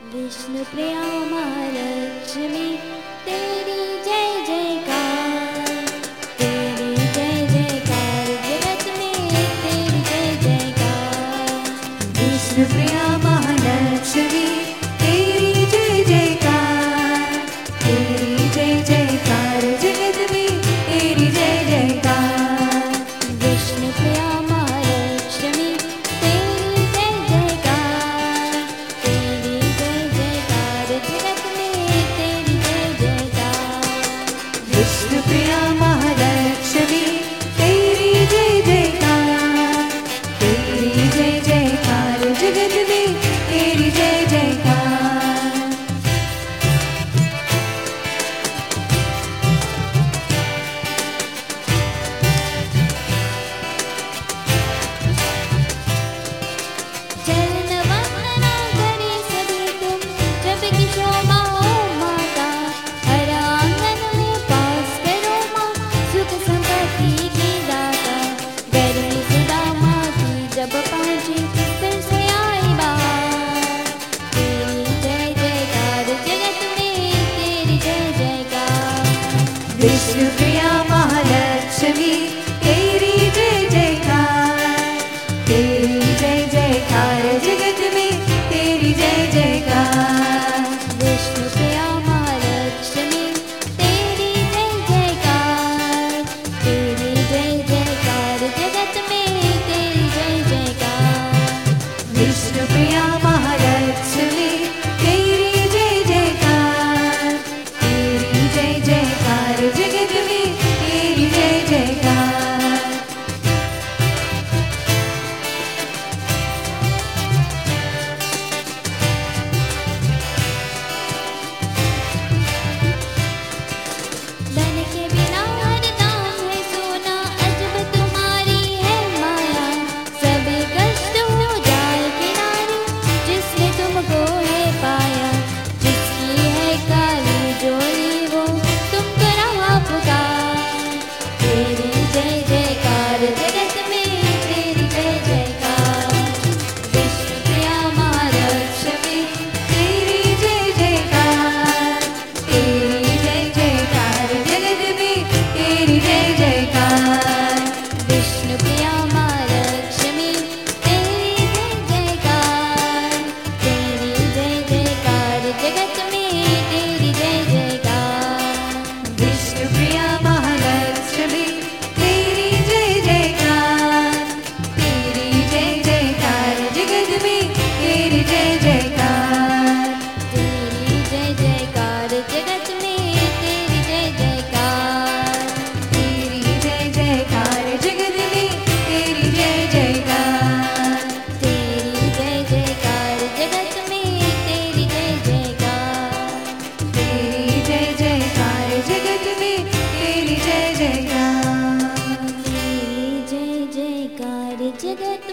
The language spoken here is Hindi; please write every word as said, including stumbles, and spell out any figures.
विष्णु प्रिया महालक्ष्मी तेरी जय जयकार, तेरी जय जयकार जगत में तेरी जय जयकार। विष्णु प्रिया महालक्ष्मी तेरी जय जयकार, तेरी जय जयकार जगत में तेरी जय जयकार। विष्णु प्रिया महालक्ष्मी तेरी जय जयकार, तेरी जय जयकार जगत में तेरी जय जयकार। विष्णु प्रिया महालक्ष्मी तेरी जय जयकार, तेरी जय जयकार जगत में तेरी जय जयकार। चरण वंदना करे सभी तुम जब कि शोभा हो माता, हर आंगन में पास करो माँ सुख संपत्ति की दाता। गर्मी सुदा माँ की जब पहुँची फिर से आई बाहर, तेरी जय जयकार जगत में तेरी जय जयकार। विष्णु प्रिया महालक्ष्मी तेरी जय जयकार, तेरी जय जयकार जगत में तेरी जय जयकार। विष्णु प्रिया महालक्ष्मी तेरी जय जयकार, तेरी जय जयकार जगत में तेरी जय जयकार। विष्णु प्रिया महालक्ष्मी तेरी जय जयकार, तेरी जय जयकार जगत में तेरी जय जयकार। धन के बिना हर दाम है सोना, अजब तुम्हारी है माया। सभी कष्ट हो जाए किनारे जिसने तुमको है पाया। जिसकी है काली जोड़ी वो तुमको रहा पुकार, तेरी जय जयकार जगत में तेरी जय जयकार। विष्णु प्रिया महालक्ष्मी तेरी जय जयकार, तेरी जय जयकार जगत में तेरी जय जयकार। विष्णु प्रिया महालक्ष्मी तेरी जय जयकार, तेरी जय जयकार जगत में तेरी जय जयकार। विष्णु प्रिया महालक्ष्मी तेरी जय जयकार, तेरी जय जयकार जगत में तेरी जय जयकार। तेरी जय जयकार जगत में तेरी जय जयकार। तेरी जय जयकार जगत में तेरी जय जयकार। तेरी जय जयकार जगत में तेरी जय जयकार। तेरी जय जयकार जगत में तेरी जय जयकार। तेरी जय जयकार जगत